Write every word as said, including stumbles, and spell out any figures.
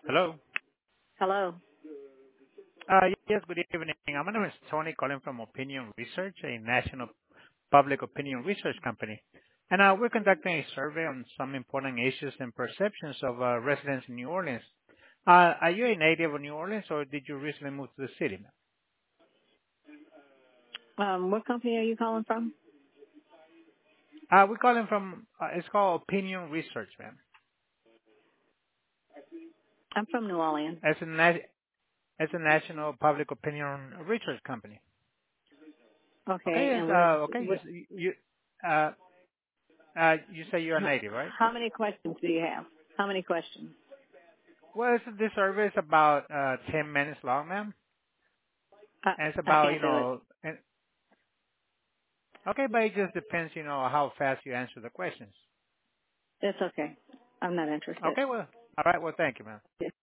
Hello. Hello. Uh, Yes, good evening. My name is Tony, calling from Opinion Research, a national public opinion research company. And uh, we're conducting a survey on some important issues and perceptions of uh, residents in New Orleans. Uh, Are you a native of New Orleans, or did you recently move to the city, ma'am? Um, what company are you calling from? Uh, We're calling from, uh, it's called Opinion Research, ma'am. I'm from New Orleans. It's a na- it's a national public opinion research company. Okay, Okay, yes, and where, uh, okay. You where s- you uh, uh, you say you're a how, native, right? how many questions do you have? How many questions? Well, it's, this survey is about uh, ten minutes long, ma'am. I, And it's I about, you can't do it. know, and, okay, but it just depends, you know, how fast you answer the questions. It's okay. I'm not interested. Okay, well, all right, well, thank you, ma'am.